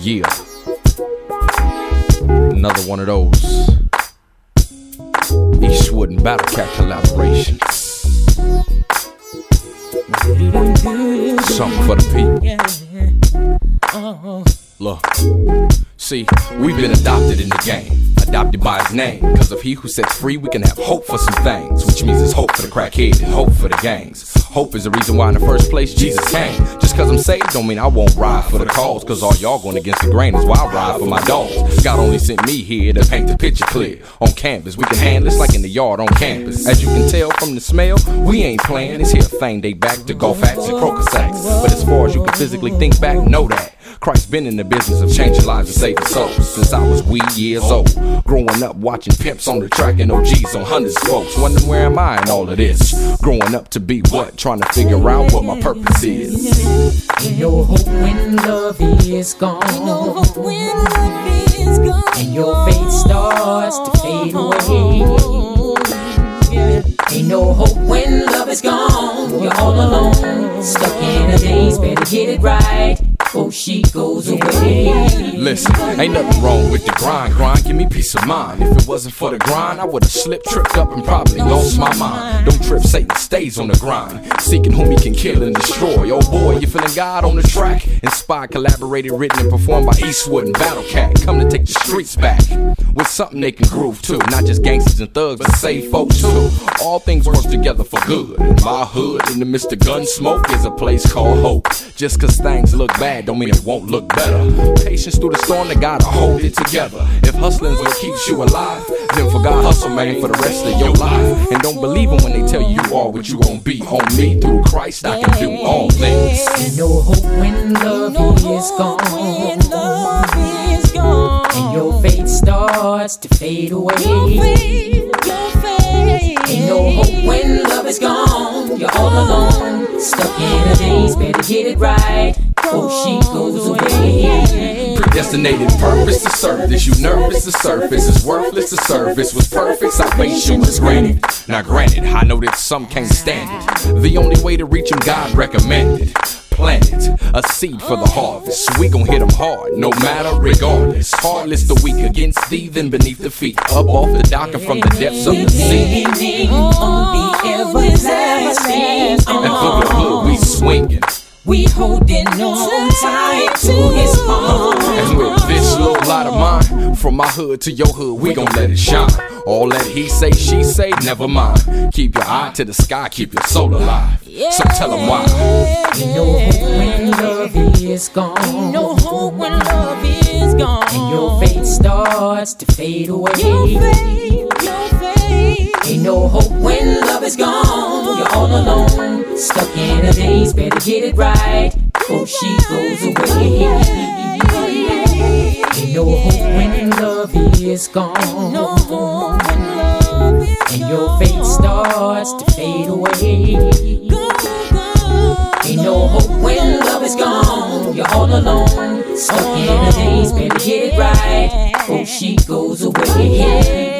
Yeah. Another one of those Eastwood and Battle Cat collaborations. Something for the people. Look, see, we've been adopted in the game. Adopted by his name. Cause of he who sets free, we can have hope for some things. Which means it's hope for the crackhead and hope for the gangs. Hope is the reason why in the first place Jesus came. Just cause I'm saved don't mean I won't ride for the cause. Cause all y'all going against the grain is why I ride for my dogs. God only sent me here to paint the picture clear. On canvas, we can handle this like in the yard on campus. As you can tell from the smell, we ain't playing. This here thing date back to golf hats and crocus sacks. But as far as you can physically think back, know that Christ's been in the business of changing lives and saving souls since I was wee years old. Growing up watching pimps on the track and OGs on hundreds of folks. Wondering where am I in all of this? Growing up to be what? Trying to figure out what my purpose is. Ain't no hope when love is gone. Ain't no hope when love is gone. And your faith starts to fade away. Ain't no hope when love is gone. You're all alone, stuck in a daze. Better get it right before she goes away. Listen, ain't nothing wrong with the grind. Grind, give me peace of mind. If it wasn't for the grind, I would've slipped, tripped up, and probably lost my mind. Don't trip, Satan stays on the grind, seeking whom he can kill and destroy. Oh boy, you feeling God on the track? Inspired, collaborated, written, and performed by Eastwood and Battle Cat. Come to take the streets back with something they can groove to. Not just gangsters and thugs, but save folks too. All things work together for good. In my hood, in the midst of gun smoke, is a place called hope. Just cause things look bad don't mean it won't look better. Patience through the storm, they gotta hold it together. If hustling's what keeps you alive, then for God hustle, man, for the rest of your life. And don't believe them when they tell you are what you gon' be. On me, through Christ, I can do all things. Ain't no hope when love is gone. And your faith starts to fade away. Ain't no hope when love is gone. You're all alone, stuck in a daze. Better get it right before she goes away. Predestinated purpose to serve this. You nervous, the surface is worthless. The service was perfect, salvation was granted. Now granted, I know that some can't stand it. The only way to reach him, God recommended. Planet, a seed for the harvest. We gon' hit them hard, no matter, regardless. Heartless the weak against thee, then beneath the feet. Up off the dock and from the depths of the sea. On the everlasting And through the hood we swinging. We holding on tight to his arm. And with this little light of mine, from my hood to your hood, we gon' let it shine. All that he say, she say, never mind. Keep your eye to the sky, keep your soul alive. So tell them why. Ain't no hope when love is gone. Ain't no hope when love is gone. And your faith starts to fade away. Your faith. Ain't no hope when love is gone. You're all alone, stuck in a daze. Better get it right before she goes away. Ain't no hope when love is gone. No hope when love is gone. And your faith starts to fade away. Ain't no hope when love is gone. You're all alone, stuck in a daze. Better get it right before she goes away.